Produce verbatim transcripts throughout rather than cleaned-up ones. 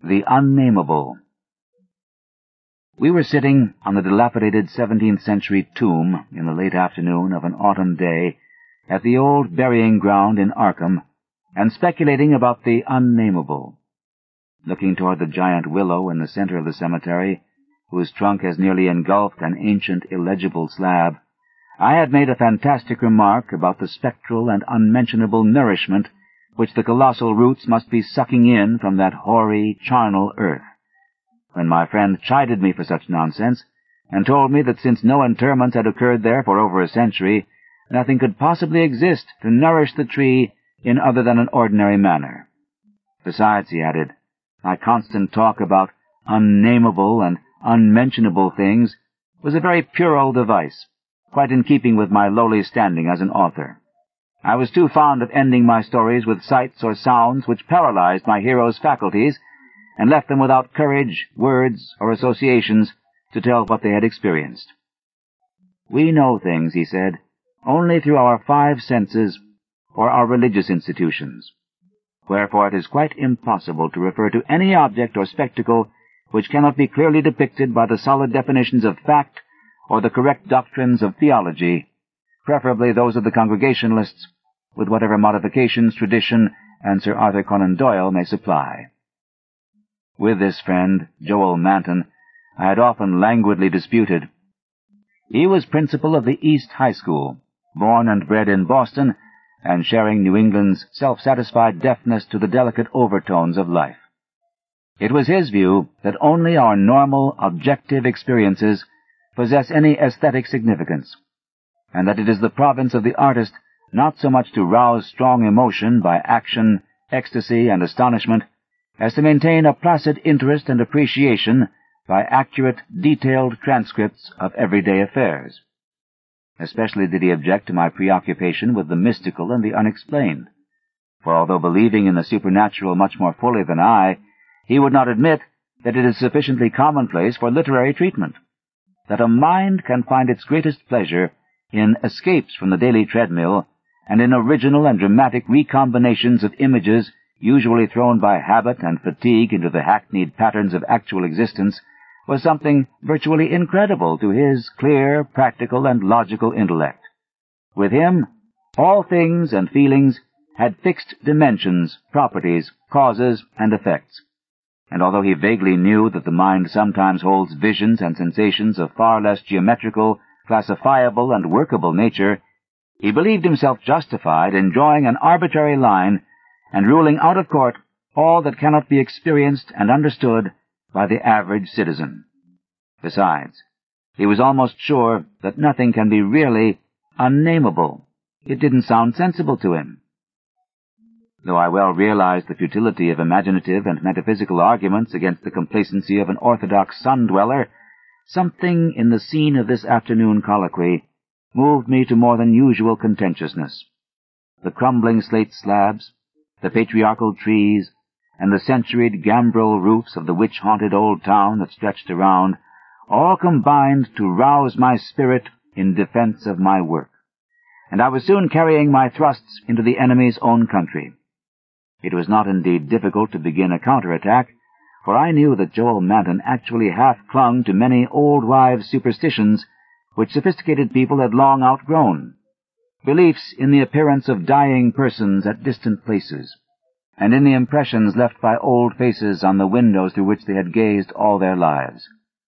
The Unnameable. We were sitting on the dilapidated seventeenth century tomb in the late afternoon of an autumn day at the old burying ground in Arkham, and speculating about the unnameable. Looking toward the giant willow in the center of the cemetery, whose trunk has nearly engulfed an ancient illegible slab, I had made a fantastic remark about the spectral and unmentionable nourishment which the colossal roots must be sucking in from that hoary, charnel earth, when my friend chided me for such nonsense, and told me that since no interments had occurred there for over a century, nothing could possibly exist to nourish the tree in other than an ordinary manner. Besides, he added, my constant talk about unnameable and unmentionable things was a very puerile device, quite in keeping with my lowly standing as an author. I was too fond of ending my stories with sights or sounds which paralyzed my heroes' faculties and left them without courage, words, or associations to tell what they had experienced. We know things, he said, only through our five senses or our religious institutions. Wherefore it is quite impossible to refer to any object or spectacle which cannot be clearly depicted by the solid definitions of fact or the correct doctrines of theology, preferably those of the Congregationalists, with whatever modifications tradition and Sir Arthur Conan Doyle may supply. With this friend, Joel Manton, I had often languidly disputed. He was principal of the East High School, born and bred in Boston, and sharing New England's self-satisfied deafness to the delicate overtones of life. It was his view that only our normal, objective experiences possess any aesthetic significance, and that it is the province of the artist not so much to rouse strong emotion by action, ecstasy, and astonishment, as to maintain a placid interest and appreciation by accurate, detailed transcripts of everyday affairs. Especially did he object to my preoccupation with the mystical and the unexplained, for although believing in the supernatural much more fully than I, he would not admit that it is sufficiently commonplace for literary treatment, that a mind can find its greatest pleasure in escapes from the daily treadmill and in original and dramatic recombinations of images usually thrown by habit and fatigue into the hackneyed patterns of actual existence, was something virtually incredible to his clear, practical, and logical intellect. With him, all things and feelings had fixed dimensions, properties, causes, and effects, and although he vaguely knew that the mind sometimes holds visions and sensations of far less geometrical, classifiable, and workable nature, he believed himself justified in drawing an arbitrary line and ruling out of court all that cannot be experienced and understood by the average citizen. Besides, he was almost sure that nothing can be really unnameable. It didn't sound sensible to him. Though I well realized the futility of imaginative and metaphysical arguments against the complacency of an orthodox sun-dweller, something in the scene of this afternoon colloquy moved me to more than usual contentiousness. The crumbling slate slabs, the patriarchal trees, and the centuried gambrel roofs of the witch-haunted old town that stretched around, all combined to rouse my spirit in defense of my work, and I was soon carrying my thrusts into the enemy's own country. It was not indeed difficult to begin a counterattack, for I knew that Joel Manton actually half clung to many old wives' superstitions which sophisticated people had long outgrown, beliefs in the appearance of dying persons at distant places, and in the impressions left by old faces on the windows through which they had gazed all their lives.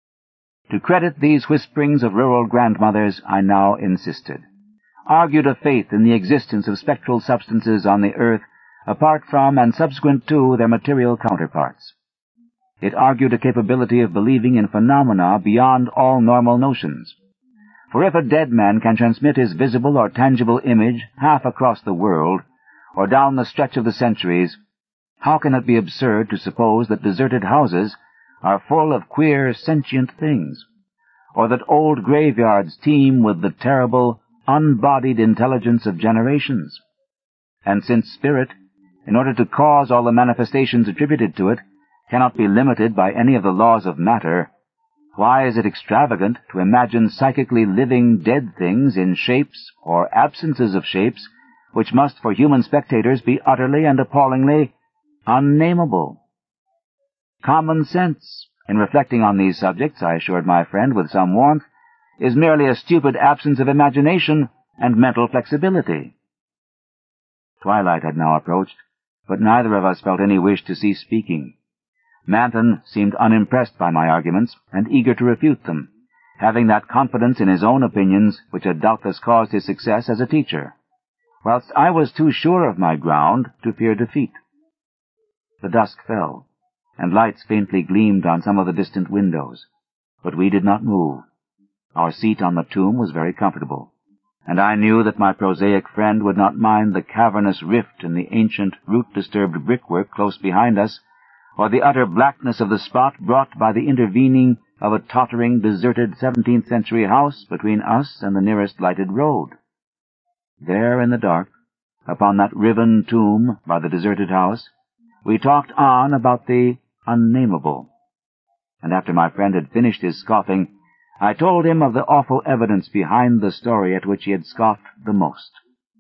To credit these whisperings of rural grandmothers, I now insisted, argued a faith in the existence of spectral substances on the earth apart from and subsequent to their material counterparts. It argued a capability of believing in phenomena beyond all normal notions. For if a dead man can transmit his visible or tangible image half across the world, or down the stretch of the centuries, how can it be absurd to suppose that deserted houses are full of queer, sentient things, or that old graveyards teem with the terrible, unbodied intelligence of generations? And since spirit, in order to cause all the manifestations attributed to it, cannot be limited by any of the laws of matter, why is it extravagant to imagine psychically living dead things in shapes or absences of shapes which must for human spectators be utterly and appallingly unnameable? Common sense, in reflecting on these subjects, I assured my friend with some warmth, is merely a stupid absence of imagination and mental flexibility. Twilight had now approached, but neither of us felt any wish to cease speaking. Manton seemed unimpressed by my arguments and eager to refute them, having that confidence in his own opinions which had doubtless caused his success as a teacher, whilst I was too sure of my ground to fear defeat. The dusk fell, and lights faintly gleamed on some of the distant windows, but we did not move. Our seat on the tomb was very comfortable, and I knew that my prosaic friend would not mind the cavernous rift in the ancient, root-disturbed brickwork close behind us, or the utter blackness of the spot brought by the intervening of a tottering, deserted seventeenth-century house between us and the nearest lighted road. There in the dark, upon that riven tomb by the deserted house, we talked on about the unnameable, and after my friend had finished his scoffing, I told him of the awful evidence behind the story at which he had scoffed the most.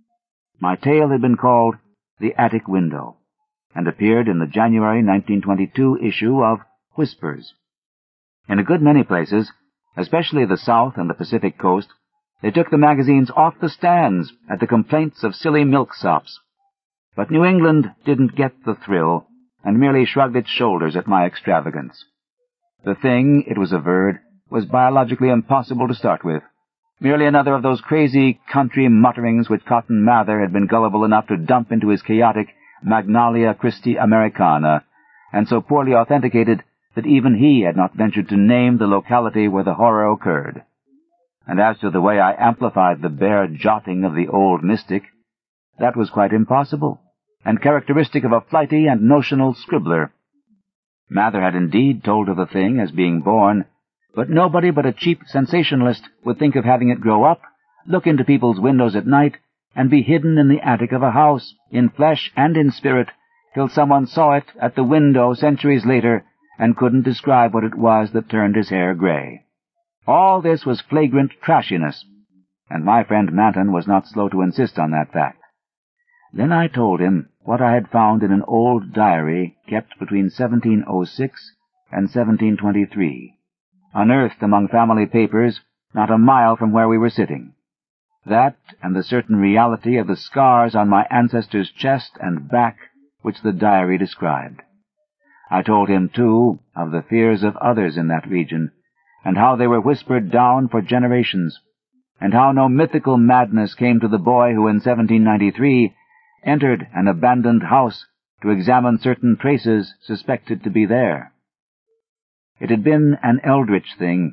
My tale had been called The Attic Window, and appeared in the January nineteen twenty-two issue of Whispers. In a good many places, especially the South and the Pacific coast, they took the magazines off the stands at the complaints of silly milksops. But New England didn't get the thrill, and merely shrugged its shoulders at my extravagance. The thing, it was averred, was biologically impossible to start with, merely another of those crazy country mutterings which Cotton Mather had been gullible enough to dump into his chaotic Magnalia Christi Americana, and so poorly authenticated that even he had not ventured to name the locality where the horror occurred. And as to the way I amplified the bare jotting of the old mystic, that was quite impossible, and characteristic of a flighty and notional scribbler. Mather had indeed told of the thing as being born, but nobody but a cheap sensationalist would think of having it grow up, look into people's windows at night, and be hidden in the attic of a house, in flesh and in spirit, till someone saw it at the window centuries later and couldn't describe what it was that turned his hair gray. All this was flagrant trashiness, and my friend Manton was not slow to insist on that fact. Then I told him what I had found in an old diary kept between seventeen oh six and seventeen twenty-three, unearthed among family papers not a mile from where we were sitting. That, and the certain reality of the scars on my ancestor's chest and back which the diary described. I told him, too, of the fears of others in that region, and how they were whispered down for generations, and how no mythical madness came to the boy who in seventeen ninety-three entered an abandoned house to examine certain traces suspected to be there. It had been an eldritch thing.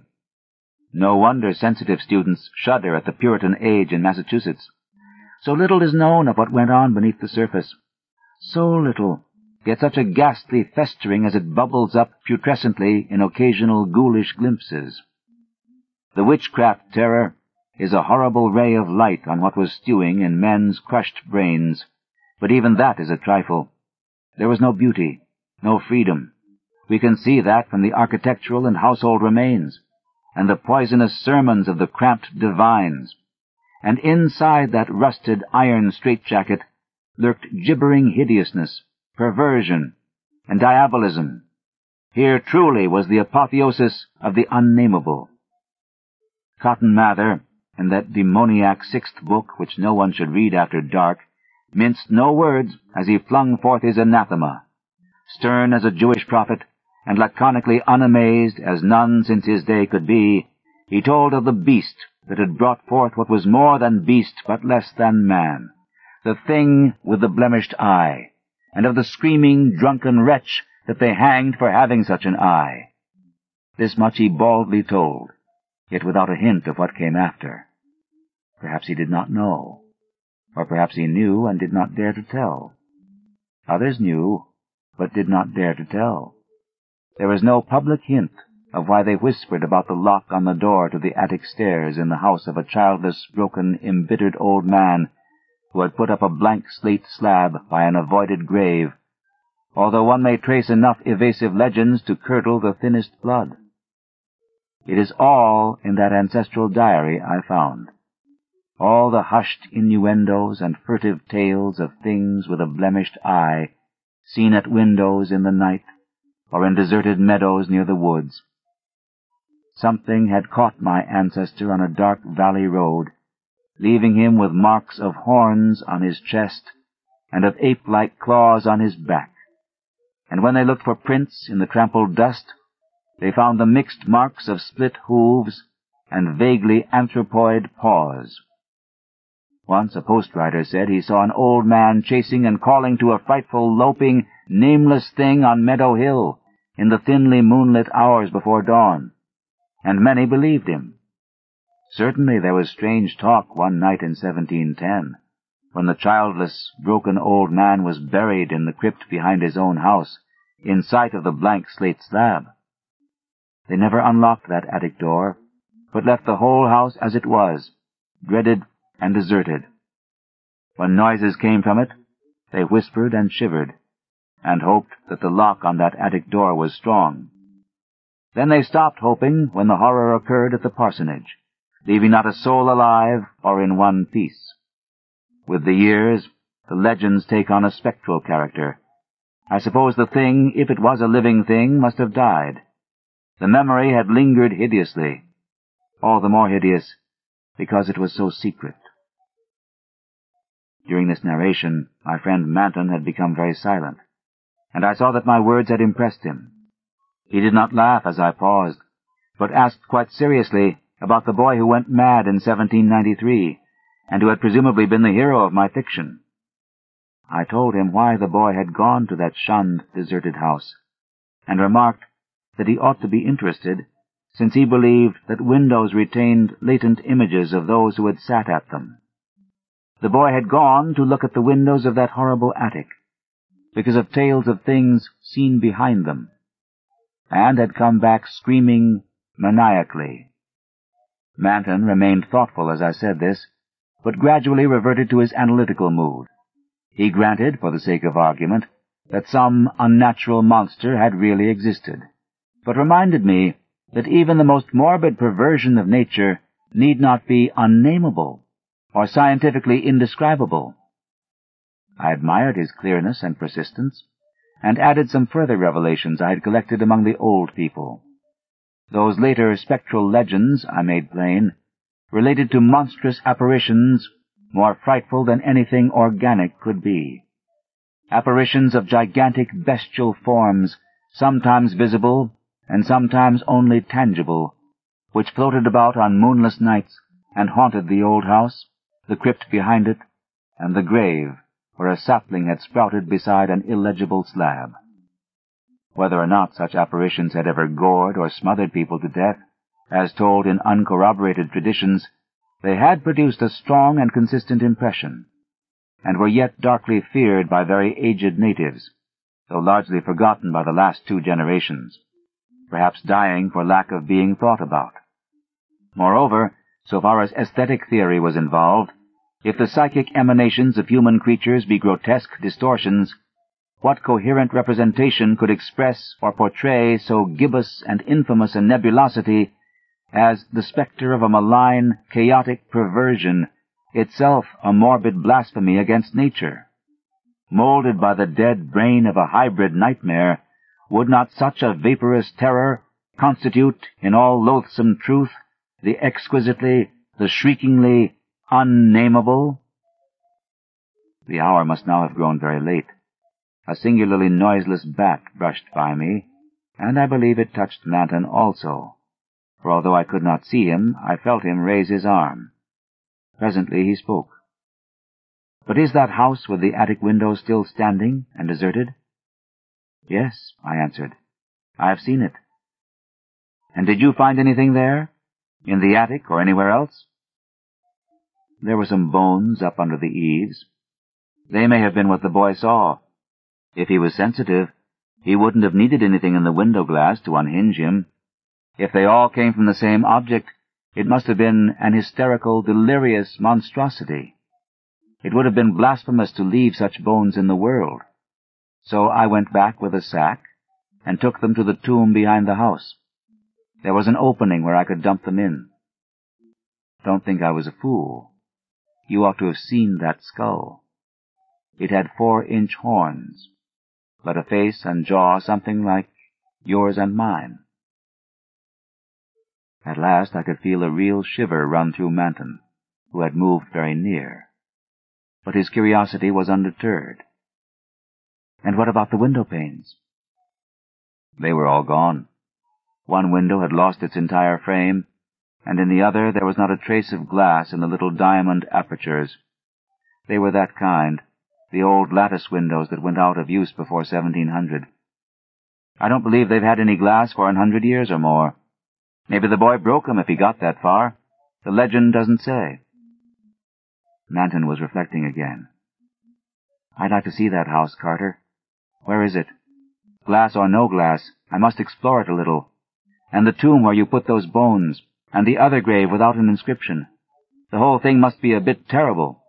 No wonder sensitive students shudder at the Puritan age in Massachusetts. So little is known of what went on beneath the surface. So little, yet such a ghastly festering as it bubbles up putrescently in occasional ghoulish glimpses. The witchcraft terror is a horrible ray of light on what was stewing in men's crushed brains, but even that is a trifle. There was no beauty, no freedom. We can see that from the architectural and household remains, and the poisonous sermons of the cramped divines. And inside that rusted iron straitjacket lurked gibbering hideousness, perversion, and diabolism. Here truly was the apotheosis of the unnameable. Cotton Mather, in that demoniac sixth book which no one should read after dark, minced no words as he flung forth his anathema. Stern as a Jewish prophet, and laconically unamazed as none since his day could be, he told of the beast that had brought forth what was more than beast but less than man, the thing with the blemished eye, and of the screaming, drunken wretch that they hanged for having such an eye. This much he baldly told, yet without a hint of what came after. Perhaps he did not know, or perhaps he knew and did not dare to tell. Others knew, but did not dare to tell. There was no public hint of why they whispered about the lock on the door to the attic stairs in the house of a childless, broken, embittered old man who had put up a blank slate slab by an avoided grave, although one may trace enough evasive legends to curdle the thinnest blood. It is all in that ancestral diary I found. All the hushed innuendos and furtive tales of things with a blemished eye, seen at windows in the night, or in deserted meadows near the woods. Something had caught my ancestor on a dark valley road, leaving him with marks of horns on his chest and of ape-like claws on his back. And when they looked for prints in the trampled dust, they found the mixed marks of split hooves and vaguely anthropoid paws. Once a post-rider said he saw an old man chasing and calling to a frightful, loping, nameless thing on Meadow Hill in the thinly moonlit hours before dawn, and many believed him. Certainly there was strange talk one night in seventeen ten, when the childless, broken old man was buried in the crypt behind his own house, in sight of the blank slate slab. They never unlocked that attic door, but left the whole house as it was, dreaded and deserted. When noises came from it, they whispered and shivered, and hoped that the lock on that attic door was strong. Then they stopped hoping when the horror occurred at the parsonage, leaving not a soul alive or in one piece. With the years, the legends take on a spectral character. I suppose the thing, if it was a living thing, must have died. The memory had lingered hideously, all the more hideous because it was so secret. During this narration, my friend Manton had become very silent, and I saw that my words had impressed him. He did not laugh as I paused, but asked quite seriously about the boy who went mad in seventeen ninety-three, and who had presumably been the hero of my fiction. I told him why the boy had gone to that shunned, deserted house, and remarked that he ought to be interested, since he believed that windows retained latent images of those who had sat at them. The boy had gone to look at the windows of that horrible attic, because of tales of things seen behind them, and had come back screaming maniacally. Manton remained thoughtful as I said this, but gradually reverted to his analytical mood. He granted, for the sake of argument, that some unnatural monster had really existed, but reminded me that even the most morbid perversion of nature need not be unnameable or scientifically indescribable. I admired his clearness and persistence, and added some further revelations I had collected among the old people. Those later spectral legends, I made plain, related to monstrous apparitions more frightful than anything organic could be. Apparitions of gigantic bestial forms, sometimes visible and sometimes only tangible, which floated about on moonless nights and haunted the old house, the crypt behind it, and the grave where a sapling had sprouted beside an illegible slab. Whether or not such apparitions had ever gored or smothered people to death, as told in uncorroborated traditions, they had produced a strong and consistent impression, and were yet darkly feared by very aged natives, though largely forgotten by the last two generations, perhaps dying for lack of being thought about. Moreover, so far as aesthetic theory was involved, if the psychic emanations of human creatures be grotesque distortions, what coherent representation could express or portray so gibbous and infamous a nebulosity as the spectre of a malign, chaotic perversion, itself a morbid blasphemy against nature? Molded by the dead brain of a hybrid nightmare, would not such a vaporous terror constitute, in all loathsome truth, the exquisitely, the shriekingly unnameable? The hour must now have grown very late. A singularly noiseless bat brushed by me, and I believe it touched Manton also, for although I could not see him, I felt him raise his arm. Presently he spoke. "But is that house with the attic window still standing and deserted?" "Yes," I answered. "I have seen it." "And did you find anything there? In the attic or anywhere else?" "There were some bones up under the eaves. They may have been what the boy saw. If he was sensitive, he wouldn't have needed anything in the window glass to unhinge him. If they all came from the same object, it must have been an hysterical, delirious monstrosity. It would have been blasphemous to leave such bones in the world. So I went back with a sack and took them to the tomb behind the house. There was an opening where I could dump them in. Don't think I was a fool. You ought to have seen that skull. It had four-inch horns, but a face and jaw something like yours and mine. At last I could feel a real shiver run through Manton, who had moved very near. But his curiosity was undeterred. And what about the window panes? They were all gone. One window had lost its entire frame, and in the other there was not a trace of glass in the little diamond apertures. They were that kind, the old lattice windows that went out of use before seventeen hundred. I don't believe they've had any glass for an hundred years or more. Maybe the boy broke 'em if he got that far. The legend doesn't say. Manton was reflecting again. I'd like to see that house, Carter. Where is it? Glass or no glass, I must explore it a little. And the tomb where you put those bones, and the other grave without an inscription. The whole thing must be a bit terrible.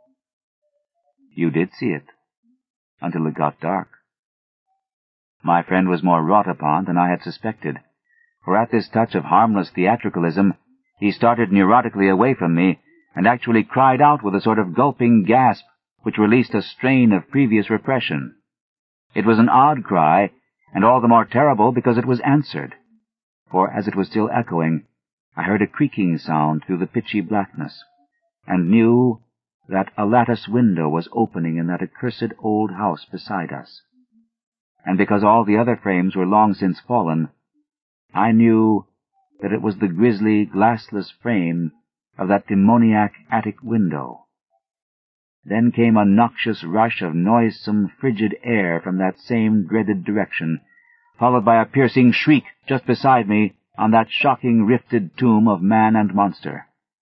You did see it, until it got dark. My friend was more wrought upon than I had suspected, for at this touch of harmless theatricalism he started neurotically away from me and actually cried out with a sort of gulping gasp which released a strain of previous repression. It was an odd cry, and all the more terrible because it was answered, for as it was still echoing, I heard a creaking sound through the pitchy blackness, and knew that a lattice window was opening in that accursed old house beside us. And because all the other frames were long since fallen, I knew that it was the grisly, glassless frame of that demoniac attic window. Then came a noxious rush of noisome, frigid air from that same dreaded direction, followed by a piercing shriek just beside me on that shocking rifted tomb of man and monster.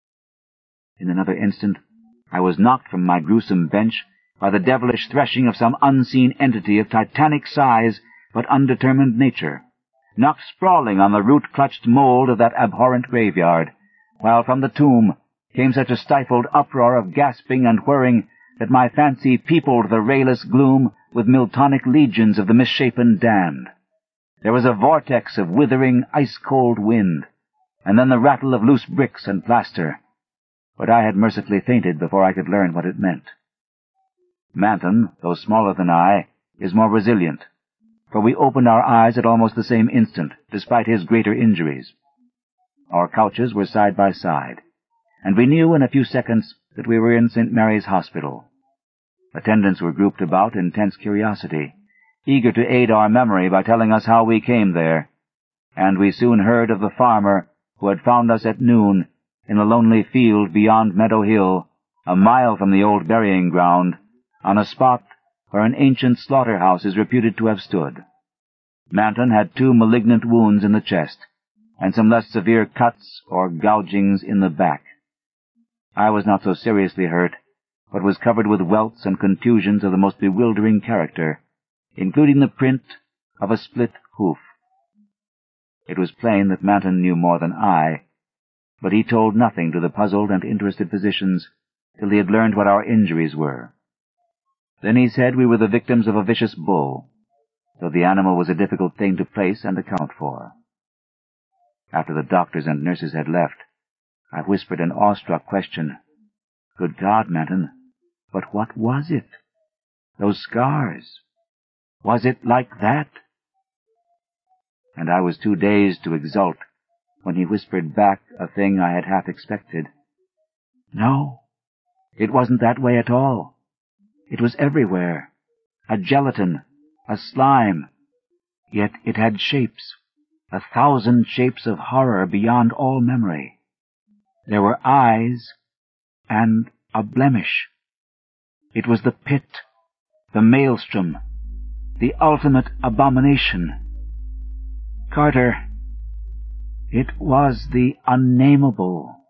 In another instant I was knocked from my gruesome bench by the devilish threshing of some unseen entity of titanic size but undetermined nature, knocked sprawling on the root-clutched mold of that abhorrent graveyard, while from the tomb came such a stifled uproar of gasping and whirring that my fancy peopled the rayless gloom with Miltonic legions of the misshapen damned. There was a vortex of withering, ice-cold wind, and then the rattle of loose bricks and plaster, but I had mercifully fainted before I could learn what it meant. Manton, though smaller than I, is more resilient, for we opened our eyes at almost the same instant, despite his greater injuries. Our couches were side by side, and we knew in a few seconds that we were in Saint Mary's Hospital. Attendants were grouped about in tense curiosity, eager to aid our memory by telling us how we came there, and we soon heard of the farmer who had found us at noon in a lonely field beyond Meadow Hill, a mile from the old burying ground, on a spot where an ancient slaughter-house is reputed to have stood. Manton had two malignant wounds in the chest, and some less severe cuts or gougings in the back. I was not so seriously hurt, but was covered with welts and contusions of the most bewildering character, including the print of a split hoof. It was plain that Manton knew more than I, but he told nothing to the puzzled and interested physicians till he had learned what our injuries were. Then he said we were the victims of a vicious bull, though the animal was a difficult thing to place and account for. After the doctors and nurses had left, I whispered an awestruck question. Good God, Manton, but what was it? Those scars? Was it like that? And I was too dazed to exult when he whispered back a thing I had half expected. No, it wasn't that way at all. It was everywhere, a gelatin, a slime, yet it had shapes, a thousand shapes of horror beyond all memory. There were eyes and a blemish. It was the pit, the maelstrom, the ultimate abomination. Carter, it was the unnameable.